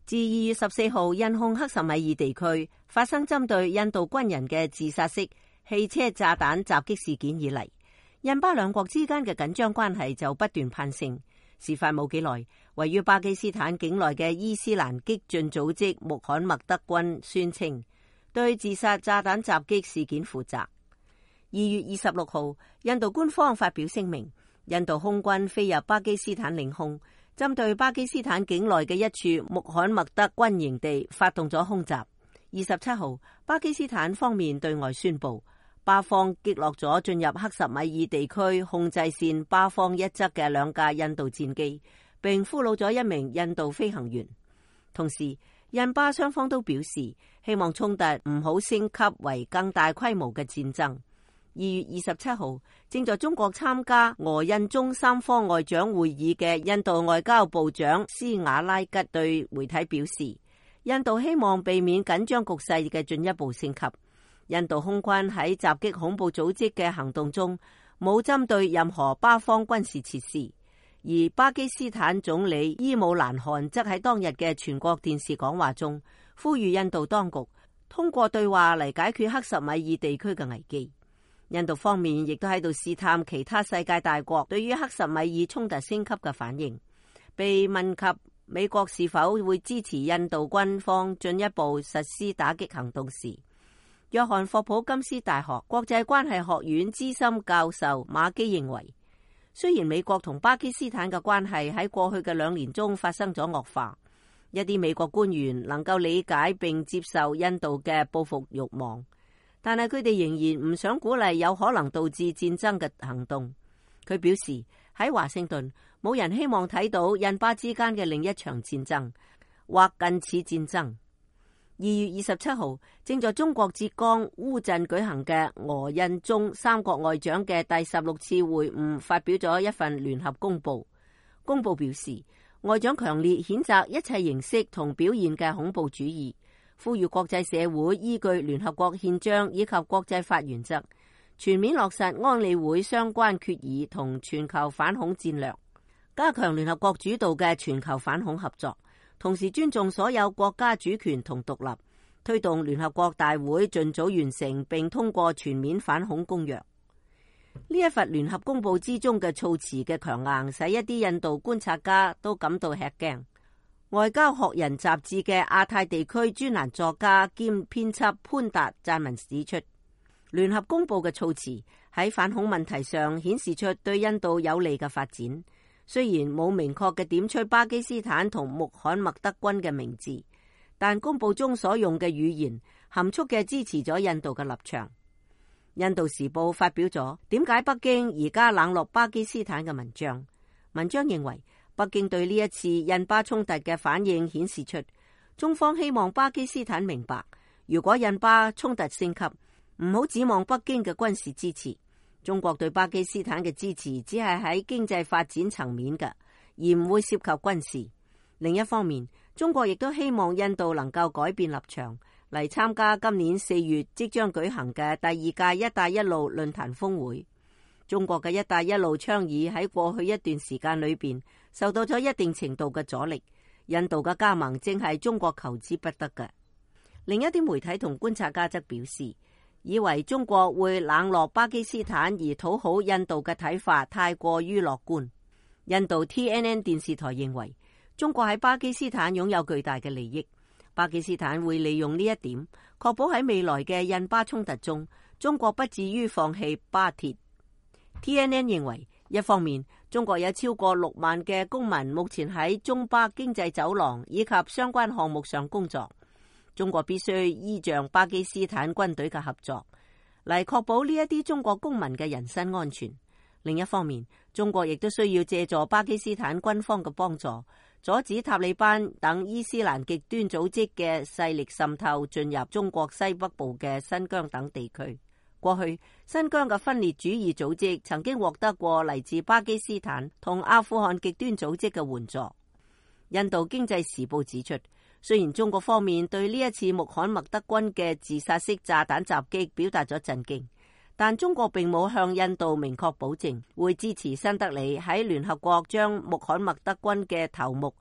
自2月14號印控克什米爾地區發生針對印度軍人嘅自殺式汽車炸彈襲擊事件以嚟，印巴兩國之間嘅緊張關係就不斷攀升。事發冇幾耐，位於巴基斯坦境內嘅伊斯蘭激進組織穆罕默德軍宣稱對自殺炸彈襲擊事件負責。2月26號，印度官方發表聲明，印度空軍飛入巴基斯坦領空，針對巴基斯坦境內嘅一處穆罕默德軍營地發動咗空襲。27號，巴基斯坦方面對外宣布，巴方擊落咗進入克什米爾地區控制線巴方一側嘅2架印度戰機，並俘虜咗1名印度飛行員。同時，印巴雙方都表示希望衝突唔好升級為更大規模嘅戰爭。2月27號，正在中國參加俄印中3方外長會議嘅印度外交部長斯瓦拉吉對媒體表示，印度希望避免緊張局勢嘅進一步升級。印度空軍喺襲擊恐怖組織嘅行動中冇針對任何巴方軍事設施，而巴基斯坦總理伊姆蘭汗則喺當日嘅全國電視講話中呼籲印度當局通過對話嚟解決克什米爾地區嘅危機。印度方面亦都喺度試探其他世界大國對於克什米爾衝突升級嘅反應。被問及美國是否會支持印度軍方進一步實施打擊行動時，約翰霍普金斯大學國際關係學院資深教授馬基認為，雖然美國同巴基斯坦嘅關係喺過去嘅2年中發生咗惡化，一啲美國官員能夠理解並接受印度嘅報復慾望，但係佢哋仍然唔想鼓勵有可能導致戰爭嘅行動。佢表示喺華盛頓冇人希望睇到印巴之間嘅另一場戰爭或近似戰爭。2月27號，正在中國浙江烏鎮舉行嘅俄印中3國外長嘅第16次會晤發表咗一份聯合公報。公報表示，外長強烈譴責一切形式同表現嘅恐怖主義，呼籲國際社會依據聯合國憲章以及國際法原則，全面落實安理會相關決議同全球反恐戰略，加強聯合國主導嘅全球反恐合作，同時尊重所有國家主權同獨立，推動聯合國大會盡早完成並通過全面反恐公約。呢一份聯合公報之中嘅措辭嘅強硬，使一啲印度觀察家都感到吃驚。外交學人雜誌嘅亞太地區專欄作家兼編輯潘達撰文指出，聯合公報嘅措辭喺反恐問題上顯示出對印度有利嘅發展。雖然冇明確嘅點出巴基斯坦同穆罕默德軍嘅名字，但公報中所用嘅語言含蓄嘅支持咗印度嘅立場。印度時報發表咗點解北京而家冷落巴基斯坦嘅文章。文章認為，北京對呢一次印巴衝突嘅反應顯示出中方希望巴基斯坦明白，如果印巴衝突升級，唔好指望北京嘅軍事支持。中國對巴基斯坦嘅支持只係喺經濟發展層面嘅，而唔會涉及軍事。另一方面，中國亦都希望印度能夠改變立場，嚟參加今年4月即將舉行嘅第2屆一帶一路論壇峰會。中國嘅一帶一路倡議喺過去一段時間裏邊受到咗一定程度嘅阻力，印度嘅加盟正係中國求之不得嘅。另一啲媒體同觀察家則表示，以為中國會冷落巴基斯坦而討好印度嘅睇法太過於樂觀。印度 TNN 電視台認為，中國喺巴基斯坦擁有巨大嘅利益，巴基斯坦會利用呢一點，確保喺未來嘅印巴衝突中，中國不至於放棄巴鐵。TNN 認為，一方面，中國有超過6萬嘅公民目前喺中巴經濟走廊以及相關項目上工作。中國必須依仗巴基斯坦軍隊嘅合作，嚟確保呢一啲中國公民嘅人身安全。另一方面，中國亦都需要借助巴基斯坦軍方嘅幫助，阻止塔利班等伊斯蘭極端組織嘅勢力滲透進入中國西北部嘅新疆等地區。過去，新疆嘅分裂主義組織曾經獲得過嚟自巴基斯坦同阿富汗極端組織嘅援助。印度經濟時報指出，雖然中國方面對呢一次穆罕默德軍嘅自殺式炸彈襲擊表達咗震驚，但中國並冇向印度明確保證會支持新德里喺聯合國將穆罕默德軍嘅頭目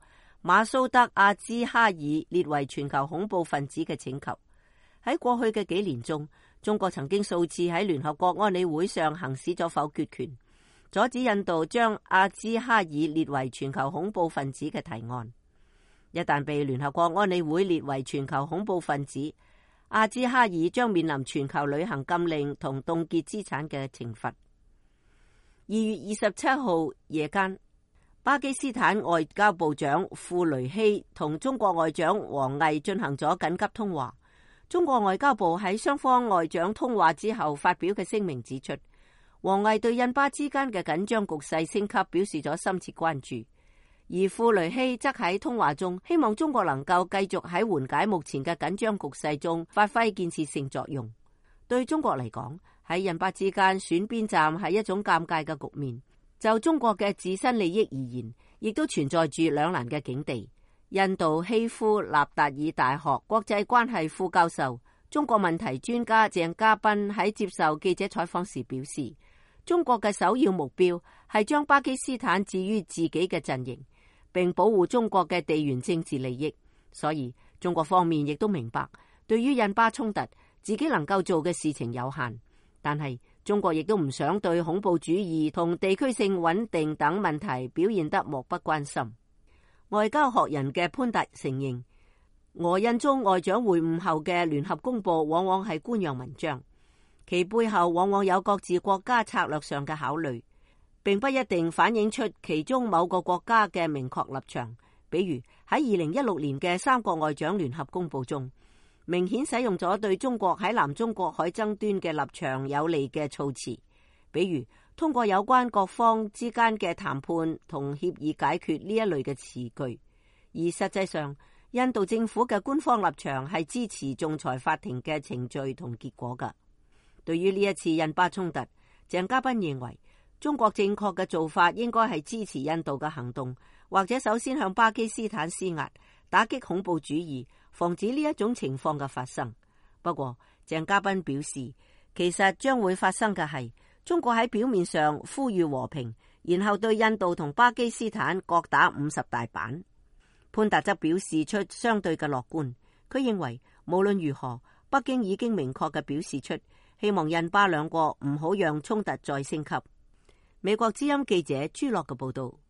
馬蘇德·阿茲哈爾列為全球恐怖分子嘅請求。喺過去嘅幾年中，中國曾經數次喺聯合國安理會上行使咗否決權，阻止印度將阿茲哈爾列為全球恐怖分子嘅提案。一旦被聯合國安理會列為全球恐怖分子，阿茲哈爾將面臨全球旅行禁令同凍結資產嘅懲罰。2月27號夜間，巴基斯坦外交部長庫雷希同中國外長王毅進行咗緊急通話。中國外交部喺雙方外長通話之後發表嘅聲明指出，王毅對印巴之間嘅緊張局勢升級表示咗深切關注。而庫雷希則喺通話中希望中國能夠繼續喺緩解目前嘅緊張局勢中發揮建設性作用。對中國嚟講，喺印巴之間選邊站係一種尷尬嘅局面。就中國嘅自身利益而言，亦都存在住兩難嘅境地。印度希夫納達爾大學國際關係副教授、中國問題專家鄭家斌喺接受記者採訪時表示，中國嘅首要目標係將巴基斯坦置於自己嘅陣營，並保護中國嘅地緣政治利益。所以中國方面亦都明白，對於印巴衝突，自己能夠做嘅事情有限。但係中國亦都唔想對恐怖主義同地區性穩定等問題表現得漠不關心。外交學人嘅潘達承認，俄印中外長會晤後嘅聯合公報往往係官樣文章，其背後往往有各自國家策略上嘅考慮，並不一定反映出其中某個國家嘅明確立場。比如喺2016年嘅三國外長聯合公報中，明顯使用咗對中國喺南中國海爭端嘅立場有利嘅措辭，比如通過有關各方之間嘅談判同協議解決呢一類嘅詞句。而實際上，印度政府嘅官方立場係支持仲裁法庭嘅程序同結果㗎。對於呢一次印巴衝突，鄭家斌認為中國正確嘅做法應該係支持印度嘅行動，或者首先向巴基斯坦施壓，打擊恐怖主義，防止呢一種情況嘅發生。不過鄭家斌表示，其實將會發生嘅係中國喺表面上呼籲和平，然後對印度同巴基斯坦各打50大板。潘達則表示出相對嘅樂觀，佢認為無論如何，北京已經明確嘅表示出希望印巴兩國唔好讓衝突再升級。美國之音記者朱樂嘅報道。